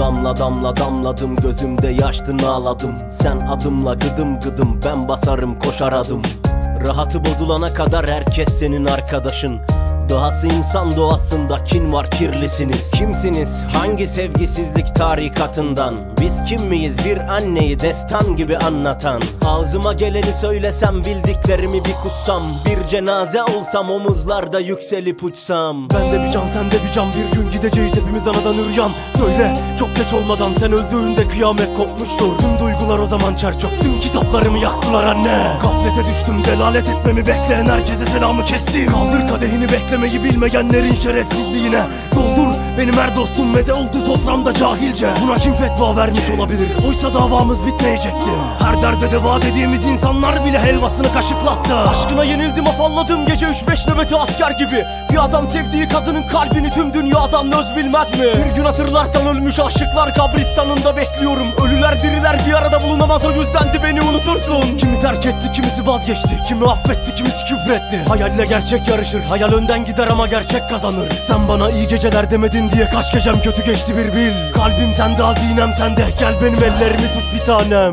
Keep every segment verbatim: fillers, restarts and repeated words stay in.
Damla damla damladım, gözümde yaştın ağladım. Sen adımla gıdım gıdım, ben basarım koşar adım. Rahatı bozulana kadar herkes senin arkadaşın. Dahası insan doğasında kin var, kirlisiniz. Kimsiniz? Hangi sevgisizlik tarikatından? Biz kim miyiz? Bir anneyi destan gibi anlatan. Ağzıma geleni söylesem, bildiklerimi bir kussam. Bir cenaze olsam, omuzlarda yükselip uçsam. Ben de bir can, sen de bir can, bir gün gideceğiz hepimiz anadan üryan. Söyle çok geç olmadan, sen öldüğünde kıyamet kopmuştur. Tüm duygular o zaman çer çöktüm, kitaplarımı yaktılar anne. Gaflete düştüm, delalet etmemi bekleyen herkese selamı kestim. Kaldır kadehini, beklemeyi bilmeyenlerin şerefsizliğine. Doldur benim her dostum, meze oldu soframda cahilce. Buna kim fetva vermiş olabilir? Oysa davamız bitmeyecekti. Her derde deva dediğimiz insanlar bile helvasını kaşıklattı. Aşkına yenildim, afalladım gece üç beş nöbeti asker gibi. Bir adam sevdiği kadının kalbini tüm dünyadan öz bilmez mi? Bir gün hatırlarsan ölmüş aşıklar kabristanında bekliyorum. Ölüler diriler bir arada bulunamaz, o yüzden de beni unutursun. Kimi terk etti, kimisi vazgeçti, kimi affetti, kimisi küfretti. Hayalle gerçek yarışır, hayal önden gider ama gerçek kazanır. Sen bana iyi geceler demedin diye kaç gecem kötü geçti bir bil. Kalbim sende, hazinem sende, gel benim ellerimi tut bir tanem.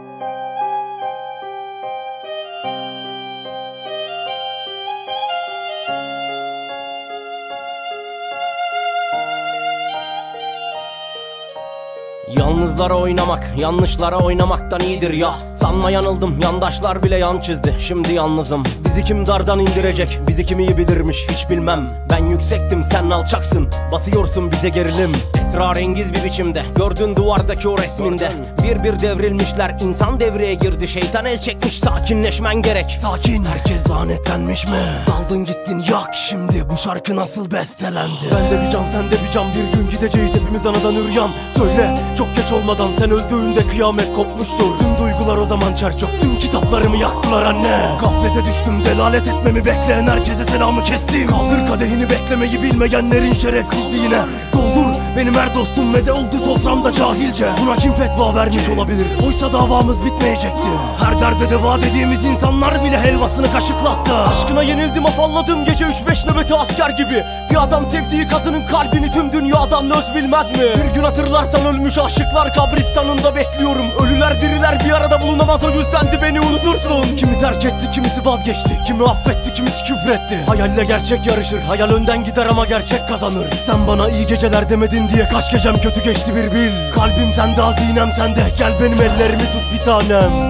Yalnızlara oynamak, yanlışlara oynamaktan iyidir ya. Sanma yanıldım, yandaşlar bile yan çizdi, şimdi yalnızım. Bizi kim dardan indirecek, bizi kim iyi bilirmiş hiç bilmem. Ben yüksektim, sen alçaksın, basıyorsun bize gerilim. Esrarengiz bir biçimde, gördün duvardaki o resminde. Bir bir devrilmişler, insan devreye girdi, şeytan el çekmiş, sakinleşmen gerek. Sakin, herkes lanetlenmiş mi? Daldın gittin, yak şimdi, bu şarkı nasıl bestelendi? Ben de bir can, sen de bir can, bir gün gideceğiz hepimiz anadan üryan. Söyle çok geç olmadan, sen öldüğünde kıyamet kopmuştur. Tüm duygular o zaman çer çöktüm, kitaplarımı yaktılar anne. Gaflete düştüm, delalet etmemi bekleyen herkese selamı kestim. Kaldır kadehini, beklemeyi bilmeyenlerin şerefsizliğine. Doldur benim her dostum, meze oldu soframda cahilce. Buna kim fetva vermiş olabilir? Oysa davamız bitmeyecekti. Her derde deva dediğimiz insanlar bile helvasını kaşıklattı. Aşkına yenildim, afalladım gece üç beş nöbeti asker gibi. Bir adam sevdiği kadının kalbini tüm dünyadan öz bilmez mi? Bir gün hatırlarsan ölmüş aşıklar kabristanında bekliyorum. Ölüler diriler bir arada bulunamaz, o yüzden de beni unutursun. Kimi terk etti, kimisi vazgeçti, kimi affetti, kimisi küfretti. Hayalle gerçek yarışır, hayal önden gider ama gerçek kazanır. Sen bana iyi geceler demedin diye kaç gecem kötü geçti bir bil. Kalbim sende, hazinem sende, gel benim ellerimi tut bir tanem.